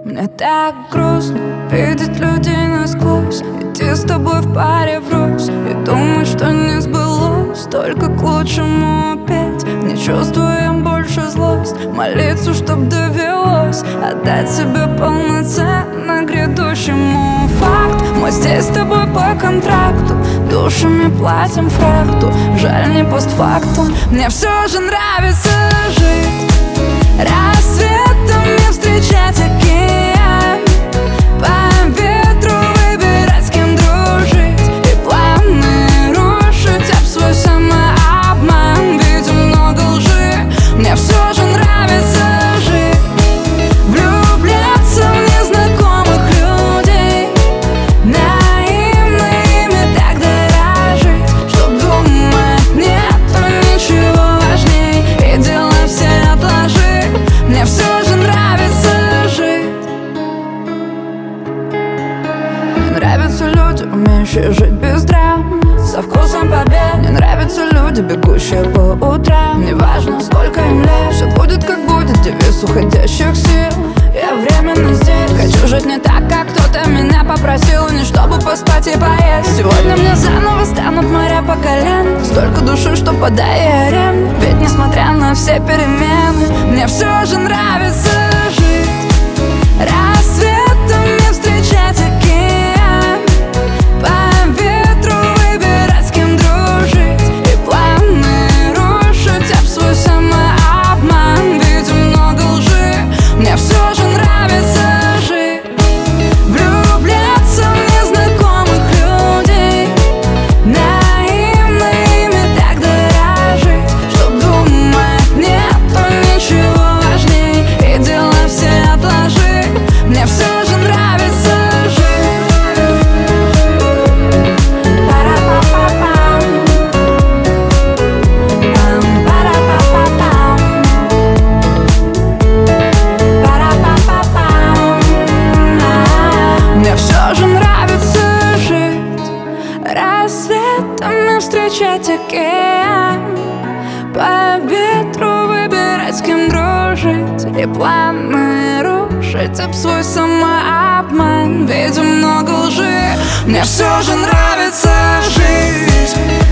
Мне так грустно видеть людей насквозь, идти с тобой в паре врозь и думать, что не сбылось, только к лучшему опять. Не чувствуем больше злость, молиться, чтоб довелось отдать себе полноценно грядущему. Факт, мы здесь с тобой по контракту, душами платим фрахту, жаль не постфактум. Мне все же нравится жить, рассветом не встречать океан, по ветру выбирать, с кем дружить, и планы рушить об свой самообман. Видим много лжи, мне все же нравится жить, влюбляться в незнакомых людей, наивно ими так дорожить, чтоб думать нету ничего важней, и дела все отложить. Мне все же нравится жить. Мне нравятся люди, умеющие жить без драм, со вкусом побед. Мне нравятся люди, бегущие по утрам. Неважно, сколько им лет, все будет как будет, девиз уходящих сил. Я временно здесь, хочу жить не так, как кто-то меня попросил, не чтобы поспать и поесть. Сегодня мне заново станут моря по колено, столько души, что подай аренду. Ведь несмотря на все перемены, мне все же нравится жить, рассветом не встречать океан, по ветру выбирать, с кем дружить, и планы рушить об свой самообман. Видим много лжи, мне все же нравится жить, влюбляться в незнакомых людей, наивно ими так дорожить, чтоб думать нету ничего важней, и дела все отложить. Мне все же нравится жить. Пара-па-па-пам, пам-пара-па-па-пам, пара-па-па-пам. Мне все же нравится жить, рассветом не встречать океан, по ветру выбирать, с кем дружить, и планы рушить об свой самообман. Видим много лжи, мне все же нравится жить,